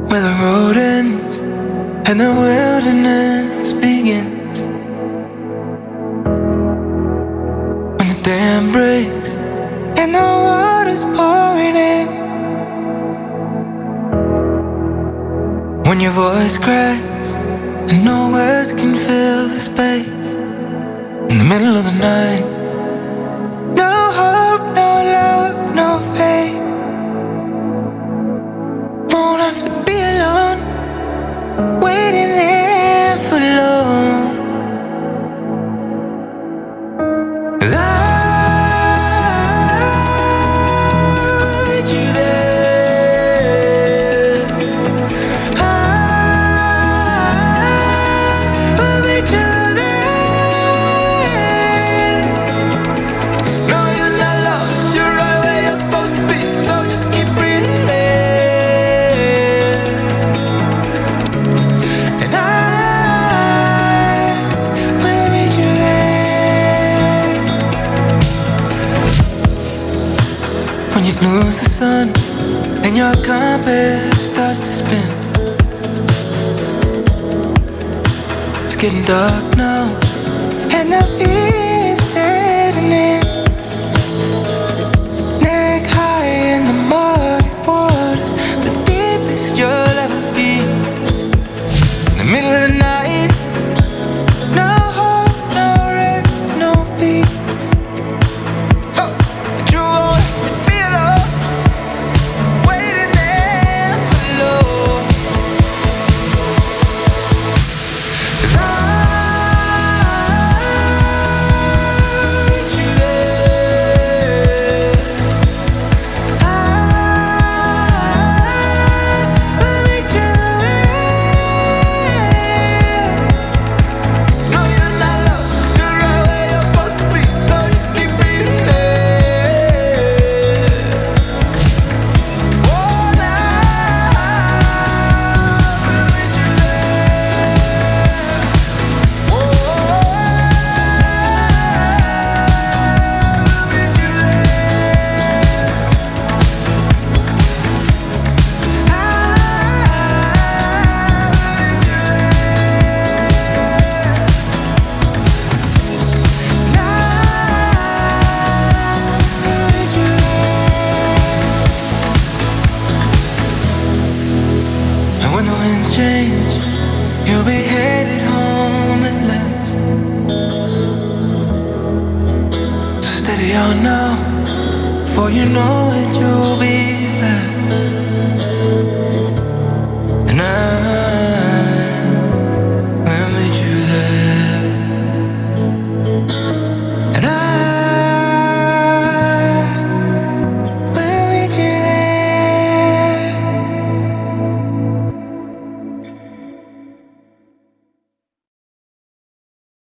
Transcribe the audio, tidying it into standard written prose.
where the road ends and the wilderness begins. When the dam breaks and the water's pouring in. When your voice cracks and no words can fill the space. In the middle of the night, no hope, no love, no faith. Won't have to be alone, waiting there for long. 'Cause I'll meet you there. I'll meet you there. No, you're not lost, you're right where you're supposed to be. So just keep breathing in. And I will meet you there. When you lose the sun and your compass starts to spin. It's getting dark now and the fear is setting in. Neck high in the muddy waters, the deepest you'll ever be. In the middle of the night, no hope, no rest, no peace. Oh, but you won't have to be alone, waiting there for long. 'Cause I'll meet you there. I'll meet you there. No, you're not lost, you're right where you're supposed to be. So just keep breathing in. Oh, now I'll meet you there. Oh, I'll meet you And when the winds change, you'll be headed home at last. So steady on now, for you know it, you'll be